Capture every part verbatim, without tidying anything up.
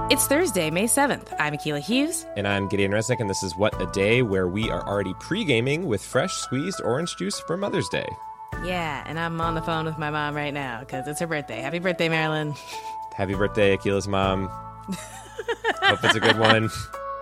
It's Thursday, May seventh. I'm Akilah Hughes. And I'm Gideon Resnick, and this is What a Day, where we are already pre-gaming with fresh squeezed orange juice for Mother's Day. Yeah, and I'm on the phone with my mom right now because it's her birthday. Happy birthday, Marilyn. Happy birthday, Akilah's mom. Hope it's a good one.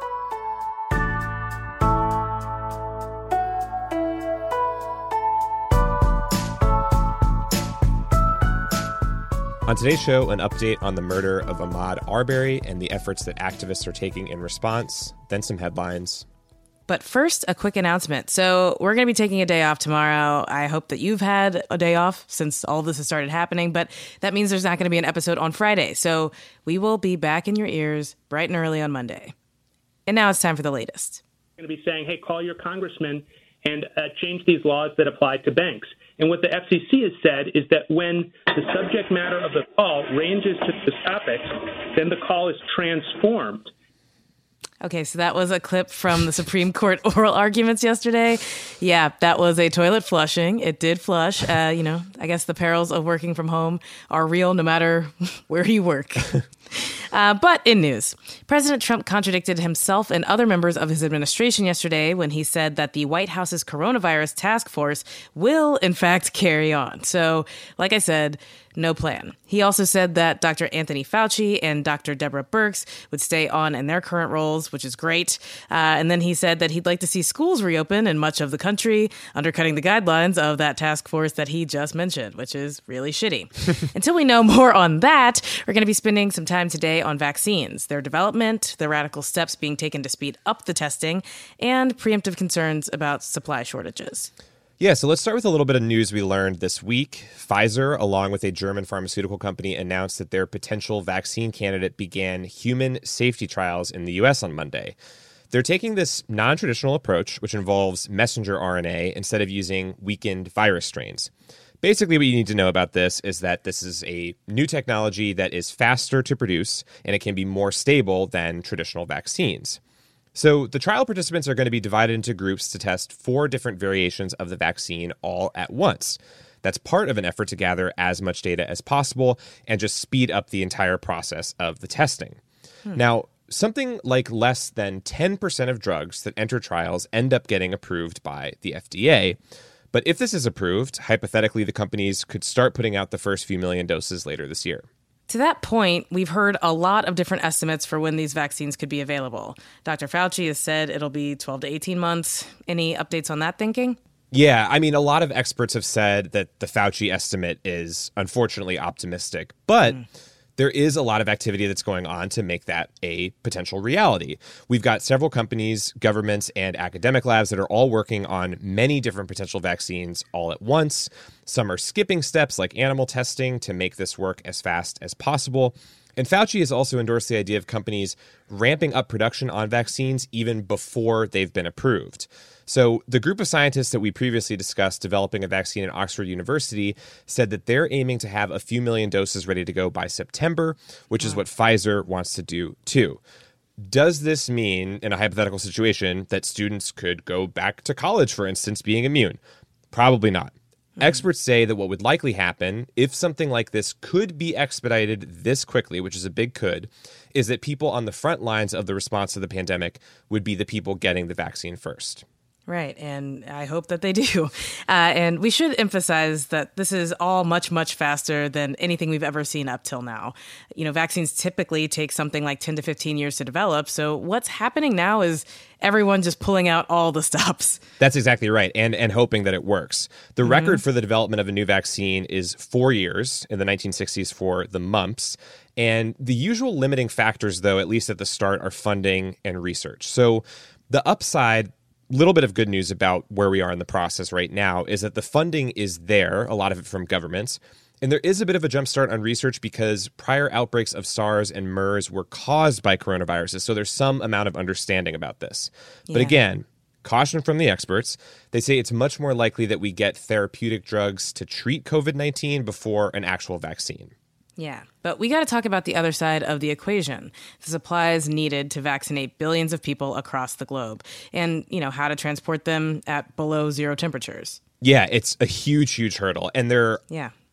On today's show, an update on the murder of Ahmaud Arbery and the efforts that activists are taking in response, then some headlines. But first, a quick announcement. So we're going to be taking a day off tomorrow. I hope that you've had a day off since all of this has started happening, but that means there's not going to be an episode on Friday. So we will be back in your ears bright and early on Monday. And now it's time for the latest. I'm going to be saying, hey, call your congressman and uh, change these laws that apply to banks. And what the F C C has said is that when the subject matter of the call ranges to the topics, then the call is transformed. Okay, so that was a clip from the Supreme Court oral arguments yesterday. Yeah, that was a toilet flushing. It did flush. Uh, you know, I guess the perils of working from home are real no matter where you work. Uh, but in news, President Trump contradicted himself and other members of his administration yesterday when he said that the White House's coronavirus task force will, in fact, carry on. So, like I said, no plan. He also said that Doctor Anthony Fauci and Doctor Deborah Birx would stay on in their current roles, which is great. Uh, and then he said that he'd like to see schools reopen in much of the country, undercutting the guidelines of that task force that he just mentioned, which is really shitty. Until we know more on that, we're going to be spending some time today on vaccines, their development, the radical steps being taken to speed up the testing, and preemptive concerns about supply shortages. Yeah, so let's start with a little bit of news we learned this week. Pfizer, along with a German pharmaceutical company, announced that their potential vaccine candidate began human safety trials in the U S on Monday. They're taking this non-traditional approach, which involves messenger R N A, instead of using weakened virus strains. Basically, what you need to know about this is that this is a new technology that is faster to produce, and it can be more stable than traditional vaccines. So the trial participants are going to be divided into groups to test four different variations of the vaccine all at once. That's part of an effort to gather as much data as possible and just speed up the entire process of the testing. Hmm. Now, something like less than ten percent of drugs that enter trials end up getting approved by the F D A. But if this is approved, hypothetically, the companies could start putting out the first few million doses later this year. To that point, we've heard a lot of different estimates for when these vaccines could be available. Doctor Fauci has said it'll be twelve to eighteen months. Any updates on that thinking? Yeah, I mean, a lot of experts have said that the Fauci estimate is unfortunately optimistic, but mm. there is a lot of activity that's going on to make that a potential reality. We've got several companies, governments, and academic labs that are all working on many different potential vaccines all at once. Some are skipping steps like animal testing to make this work as fast as possible. And Fauci has also endorsed the idea of companies ramping up production on vaccines even before they've been approved. So the group of scientists that we previously discussed developing a vaccine at Oxford University said that they're aiming to have a few million doses ready to go by September, which is what Pfizer wants to do too. Does this mean, in a hypothetical situation, that students could go back to college, for instance, being immune? Probably not. Mm-hmm. Experts say that what would likely happen, if something like this could be expedited this quickly, which is a big could, is that people on the front lines of the response to the pandemic would be the people getting the vaccine first. Right, and I hope that they do. Uh, and we should emphasize that this is all much, much faster than anything we've ever seen up till now. You know, vaccines typically take something like ten to fifteen years to develop. So what's happening now is everyone just pulling out all the stops. That's exactly right, and and hoping that it works. The mm-hmm. record for the development of a new vaccine is four years in the nineteen sixties for the mumps. And the usual limiting factors, though, at least at the start, are funding and research. So the upside, little bit of good news about where we are in the process right now, is that the funding is there, a lot of it from governments. And there is a bit of a jump start on research because prior outbreaks of SARS and MERS were caused by coronaviruses. So there's some amount of understanding about this. Yeah. But again, caution from the experts. They say it's much more likely that we get therapeutic drugs to treat covid nineteen before an actual vaccine. Yeah, but we got to talk about the other side of the equation, the supplies needed to vaccinate billions of people across the globe and, you know, how to transport them at below zero temperatures. Yeah, it's a huge, huge hurdle. And there, yeah.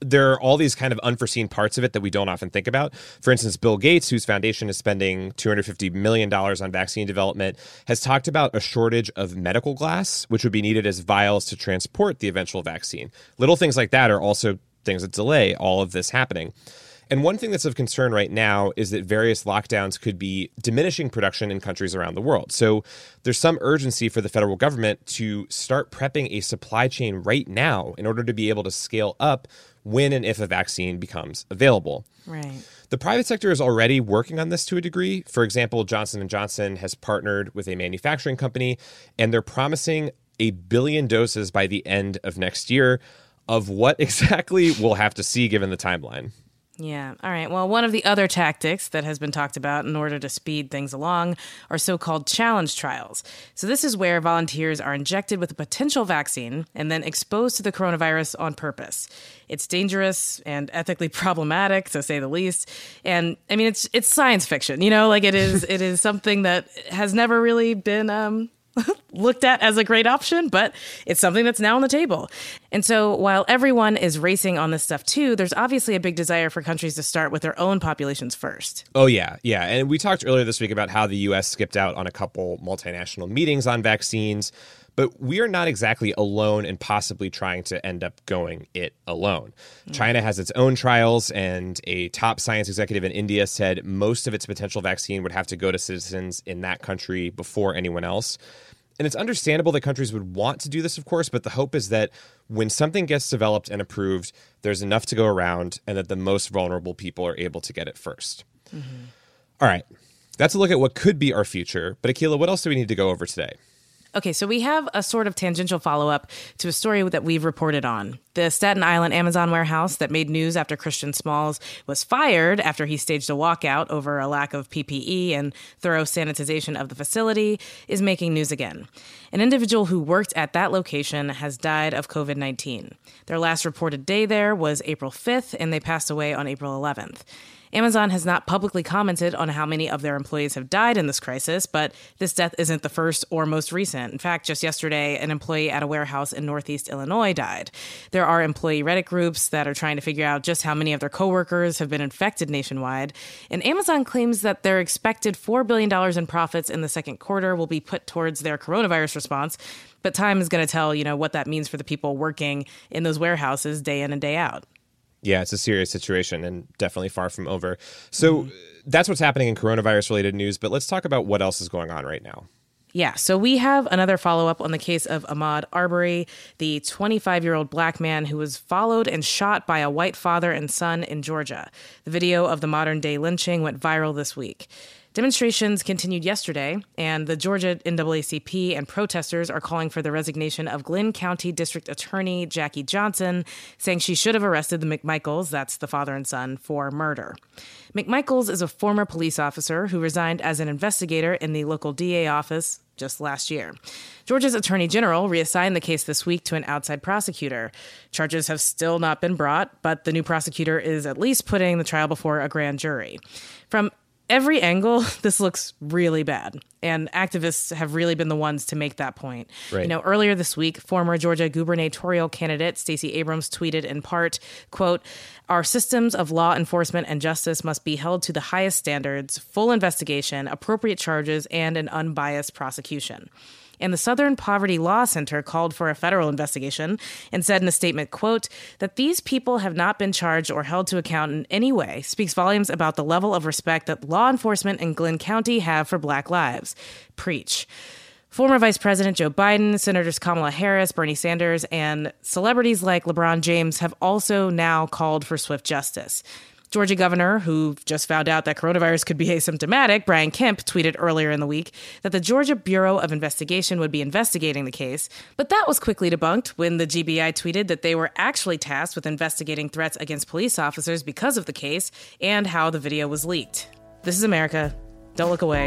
there are all these kind of unforeseen parts of it that we don't often think about. For instance, Bill Gates, whose foundation is spending two hundred fifty million dollars on vaccine development, has talked about a shortage of medical glass, which would be needed as vials to transport the eventual vaccine. Little things like that are also things that delay all of this happening. And one thing that's of concern right now is that various lockdowns could be diminishing production in countries around the world. So there's some urgency for the federal government to start prepping a supply chain right now in order to be able to scale up when and if a vaccine becomes available. Right. The private sector is already working on this to a degree. For example, Johnson and Johnson has partnered with a manufacturing company, and they're promising a billion doses by the end of next year. Of what exactly, we'll have to see given the timeline. Yeah. All right. Well, one of the other tactics that has been talked about in order to speed things along are so-called challenge trials. So this is where volunteers are injected with a potential vaccine and then exposed to the coronavirus on purpose. It's dangerous and ethically problematic, to say the least. And I mean, it's it's science fiction, you know, like it is it is something that has never really been um looked at as a great option, but it's something that's now on the table. And so while everyone is racing on this stuff too, there's obviously a big desire for countries to start with their own populations first. Oh, yeah. Yeah. And we talked earlier this week about how the U S skipped out on a couple multinational meetings on vaccines. But we are not exactly alone in possibly trying to end up going it alone. Mm. China has its own trials, and a top science executive in India said most of its potential vaccine would have to go to citizens in that country before anyone else. And it's understandable that countries would want to do this, of course, but the hope is that when something gets developed and approved, there's enough to go around and that the most vulnerable people are able to get it first. Mm-hmm. All right. That's a look at what could be our future. But Akilah, what else do we need to go over today? Okay, so we have a sort of tangential follow-up to a story that we've reported on. The Staten Island Amazon warehouse that made news after Christian Smalls was fired after he staged a walkout over a lack of P P E and thorough sanitization of the facility is making news again. An individual who worked at that location has died of covid nineteen. Their last reported day there was April fifth, and they passed away on April eleventh. Amazon has not publicly commented on how many of their employees have died in this crisis, but this death isn't the first or most recent. In fact, just yesterday, an employee at a warehouse in Northeast Illinois died. There are employee Reddit groups that are trying to figure out just how many of their coworkers have been infected nationwide. And Amazon claims that their expected four billion dollars in profits in the second quarter will be put towards their coronavirus response. But time is going to tell, you know, what that means for the people working in those warehouses day in and day out. Yeah, it's a serious situation and definitely far from over. So mm-hmm. that's what's happening in coronavirus-related news, but let's talk about what else is going on right now. Yeah, so we have another follow-up on the case of Ahmaud Arbery, the twenty-five-year-old black man who was followed and shot by a white father and son in Georgia. The video of the modern-day lynching went viral this week. Demonstrations continued yesterday, and the Georgia N double A C P and protesters are calling for the resignation of Glynn County District Attorney Jackie Johnson, saying she should have arrested the McMichaels, that's the father and son, for murder. McMichaels is a former police officer who resigned as an investigator in the local D A office just last year. Georgia's Attorney General reassigned the case this week to an outside prosecutor. Charges have still not been brought, but the new prosecutor is at least putting the trial before a grand jury. From every angle, this looks really bad. And activists have really been the ones to make that point. Right. You know, earlier this week, former Georgia gubernatorial candidate Stacey Abrams tweeted in part, quote, "Our systems of law enforcement and justice must be held to the highest standards, full investigation, appropriate charges, and an unbiased prosecution." And the Southern Poverty Law Center called for a federal investigation and said in a statement, quote, "That these people have not been charged or held to account in any way speaks volumes about the level of respect that law enforcement in Glynn County have for Black lives." Preach. Former Vice President Joe Biden, Senators Kamala Harris, Bernie Sanders, and celebrities like LeBron James have also now called for swift justice. Georgia governor, who just found out that coronavirus could be asymptomatic, Brian Kemp, tweeted earlier in the week that the Georgia Bureau of Investigation would be investigating the case. But that was quickly debunked when the G B I tweeted that they were actually tasked with investigating threats against police officers because of the case and how the video was leaked. This is America. Don't look away.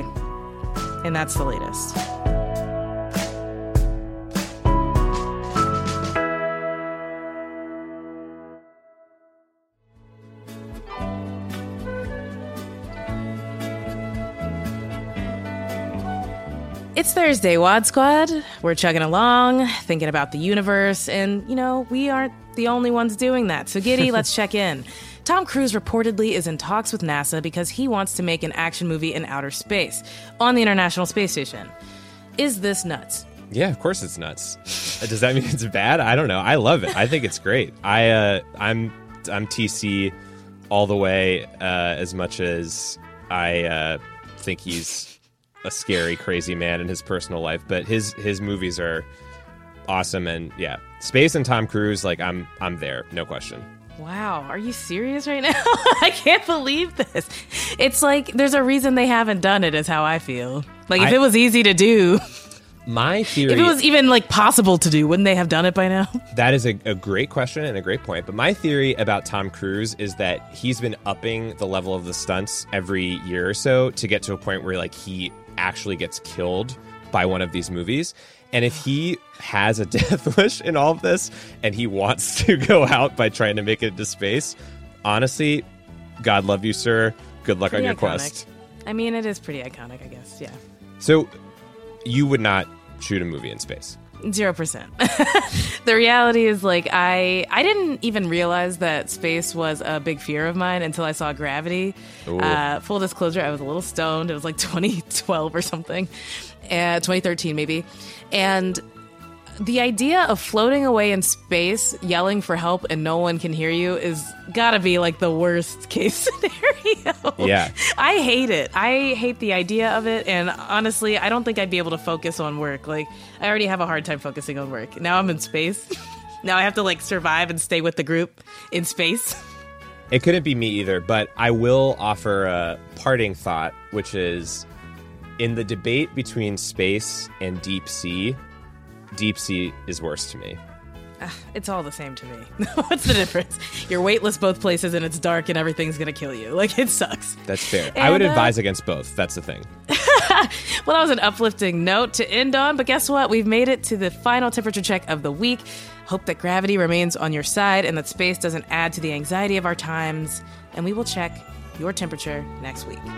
And that's the latest. It's Thursday, Wad Squad. We're chugging along, thinking about the universe, and, you know, we aren't the only ones doing that. So Giddy, let's check in. Tom Cruise reportedly is in talks with NASA because he wants to make an action movie in outer space on the International Space Station. Is this nuts? Yeah, of course it's nuts. Does that mean it's bad? I don't know. I love it. I think it's great. I uh, I'm I'm T C all the way. Uh, as much as I uh, think he's a scary, crazy man in his personal life, but his his movies are awesome. And yeah, space and Tom Cruise, like I'm I'm there, no question. Wow, are you serious right now? I can't believe this. It's like there's a reason they haven't done it, is how I feel. Like if I, it was easy to do, my theory, if it was even like possible to do, wouldn't they have done it by now? That is a, a great question and a great point. But my theory about Tom Cruise is that he's been upping the level of the stunts every year or so to get to a point where like he actually gets killed by one of these movies. And if he has a death wish in all of this and he wants to go out by trying to make it into space, honestly, God love you, sir. Good luck pretty on your iconic. quest. I mean, it is pretty iconic, I guess. Yeah. So you would not shoot a movie in space? Zero percent. The reality is, like, I I didn't even realize that space was a big fear of mine until I saw Gravity. Uh, full disclosure, I was a little stoned. It was like twenty twelve or something, uh, twenty thirteen maybe. And the idea of floating away in space, yelling for help, and no one can hear you is gotta be like the worst case scenario. Yeah. I hate it. I hate the idea of it. And honestly, I don't think I'd be able to focus on work. Like, I already have a hard time focusing on work. Now I'm in space. Now I have to like survive and stay with the group in space. It couldn't be me either, but I will offer a parting thought, which is in the debate between space and deep sea, deep sea is worse to me. Uh, it's all the same to me. What's the difference? You're weightless both places and it's dark and everything's going to kill you. Like, it sucks. That's fair. And, I would uh, advise against both. That's the thing. Well, that was an uplifting note to end on, but guess what? We've made it to the final temperature check of the week. Hope that gravity remains on your side and that space doesn't add to the anxiety of our times. And we will check your temperature next week.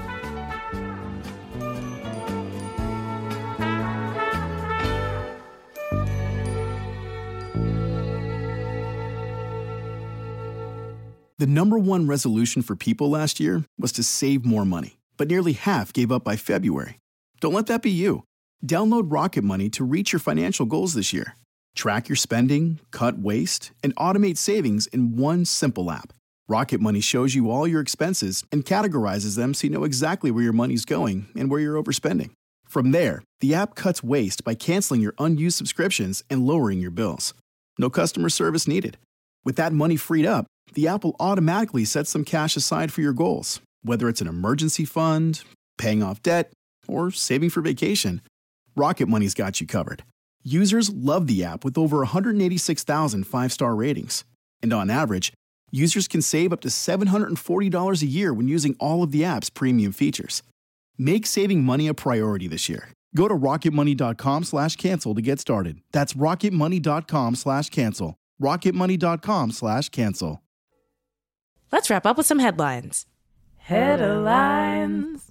The number one resolution for people last year was to save more money, but nearly half gave up by February. Don't let that be you. Download Rocket Money to reach your financial goals this year. Track your spending, cut waste, and automate savings in one simple app. Rocket Money shows you all your expenses and categorizes them so you know exactly where your money's going and where you're overspending. From there, the app cuts waste by canceling your unused subscriptions and lowering your bills. No customer service needed. With that money freed up, the app will automatically set some cash aside for your goals, whether it's an emergency fund, paying off debt, or saving for vacation. Rocket Money's got you covered. Users love the app with over one hundred eighty-six thousand five-star ratings. And on average, users can save up to seven hundred forty dollars a year when using all of the app's premium features. Make saving money a priority this year. Go to rocketmoney.com slash cancel to get started. That's rocketmoney.com slash cancel. rocketmoney.com slash cancel. Let's wrap up with some headlines. Headlines.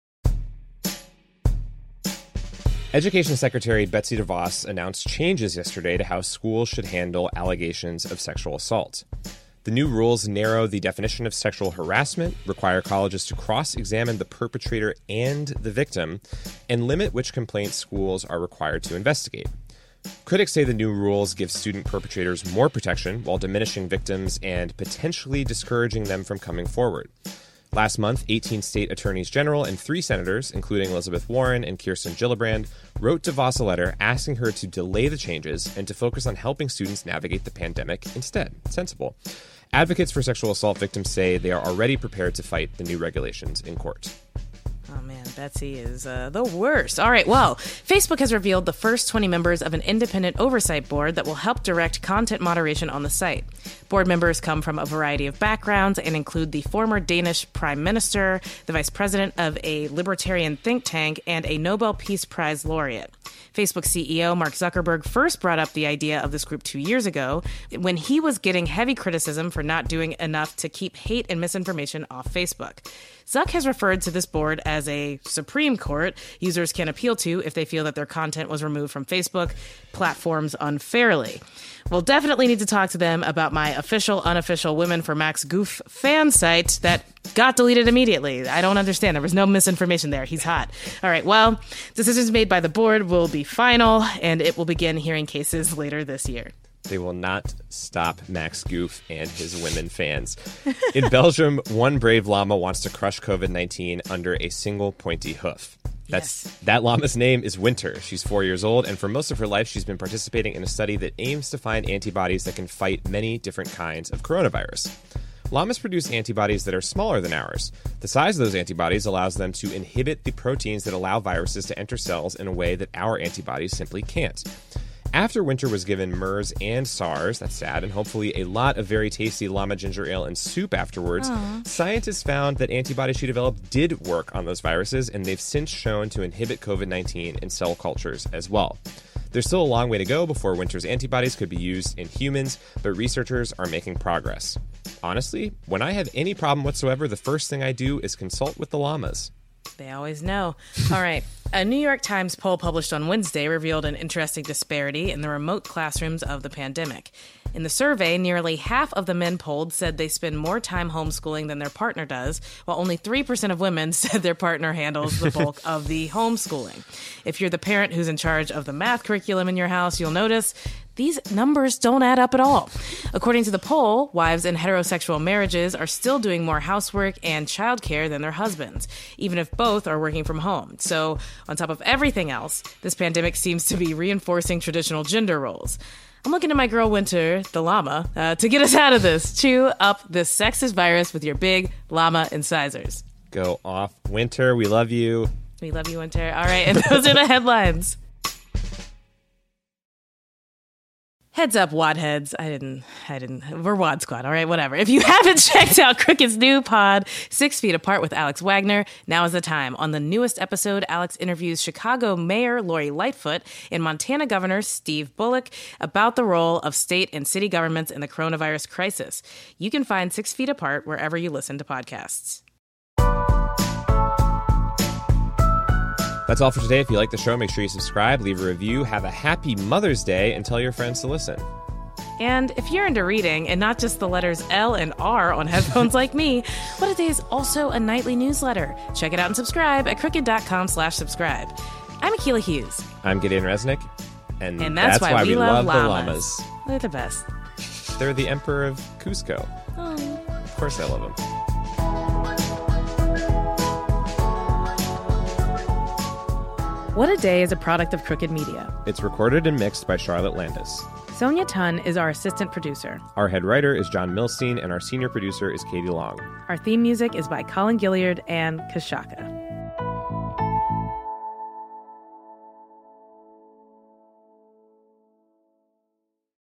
Education Secretary Betsy DeVos announced changes yesterday to how schools should handle allegations of sexual assault. The new rules narrow the definition of sexual harassment, require colleges to cross-examine the perpetrator and the victim, and limit which complaints schools are required to investigate. Critics say the new rules give student perpetrators more protection while diminishing victims and potentially discouraging them from coming forward. Last month, eighteen state attorneys general and three senators, including Elizabeth Warren and Kirsten Gillibrand, wrote DeVos a letter asking her to delay the changes and to focus on helping students navigate the pandemic instead. Sensible. Advocates for sexual assault victims say they are already prepared to fight the new regulations in court. Oh, man, Betsy is uh, the worst. All right, well, Facebook has revealed the first twenty members of an independent oversight board that will help direct content moderation on the site. Board members come from a variety of backgrounds and include the former Danish prime minister, the vice president of a libertarian think tank, and a Nobel Peace Prize laureate. Facebook C E O Mark Zuckerberg first brought up the idea of this group two years ago when he was getting heavy criticism for not doing enough to keep hate and misinformation off Facebook. Zuck has referred to this board as a Supreme Court users can appeal to if they feel that their content was removed from Facebook platforms unfairly. We'll definitely need to talk to them about my official, unofficial Women for Max Goof fan site that got deleted immediately. I don't understand. There was no misinformation there. He's hot. All right, well, decisions made by the board will be final, and it will begin hearing cases later this year. They will not stop Max Goof and his women fans. In Belgium, one brave llama wants to crush covid nineteen under a single pointy hoof. That's yes. That llama's name is Winter. She's four years old, and for most of her life, she's been participating in a study that aims to find antibodies that can fight many different kinds of coronavirus. Llamas produce antibodies that are smaller than ours. The size of those antibodies allows them to inhibit the proteins that allow viruses to enter cells in a way that our antibodies simply can't. After Winter was given MERS and SARS, that's sad, and hopefully a lot of very tasty llama ginger ale and soup afterwards, Aww. Scientists found that antibodies she developed did work on those viruses, and they've since shown to inhibit covid nineteen in cell cultures as well. There's still a long way to go before Winter's antibodies could be used in humans, but researchers are making progress. Honestly, when I have any problem whatsoever, the first thing I do is consult with the llamas. They always know. All right. A New York Times poll published on Wednesday revealed an interesting disparity in the remote classrooms of the pandemic. In the survey, nearly half of the men polled said they spend more time homeschooling than their partner does, while only three percent of women said their partner handles the bulk of the homeschooling. If you're the parent who's in charge of the math curriculum in your house, you'll notice these numbers don't add up at all. According to the poll, wives in heterosexual marriages are still doing more housework and childcare than their husbands, even if both are working from home. So, on top of everything else, this pandemic seems to be reinforcing traditional gender roles. I'm looking to my girl Winter, the llama, uh, to get us out of this. Chew up this sexist virus with your big llama incisors. Go off, Winter. We love you. We love you, Winter. All right, and those are the headlines. Heads up, Wadheads. I didn't, I didn't, we're Wad Squad, all right, whatever. If you haven't checked out Crooked's new pod, Six Feet Apart with Alex Wagner, now is the time. On the newest episode, Alex interviews Chicago Mayor Lori Lightfoot and Montana Governor Steve Bullock about the role of state and city governments in the coronavirus crisis. You can find Six Feet Apart wherever you listen to podcasts. That's all for today. If you like the show, make sure you subscribe, leave a review, have a happy Mother's Day, and tell your friends to listen. And if you're into reading and not just the letters L and R on headphones like me, What A Day is also a nightly newsletter. Check it out and subscribe at crooked.com slash subscribe. I'm Akilah Hughes. I'm Gideon Resnick. And, and that's, that's why, why we, we love, love llamas. the llamas. They're the best. They're the emperor of Cusco. Oh. Of course I love them. What A Day is a product of Crooked Media. It's recorded and mixed by Charlotte Landis. Sonia Tun is our assistant producer. Our head writer is John Milstein, and our senior producer is Katie Long. Our theme music is by Colin Gilliard and Kashaka.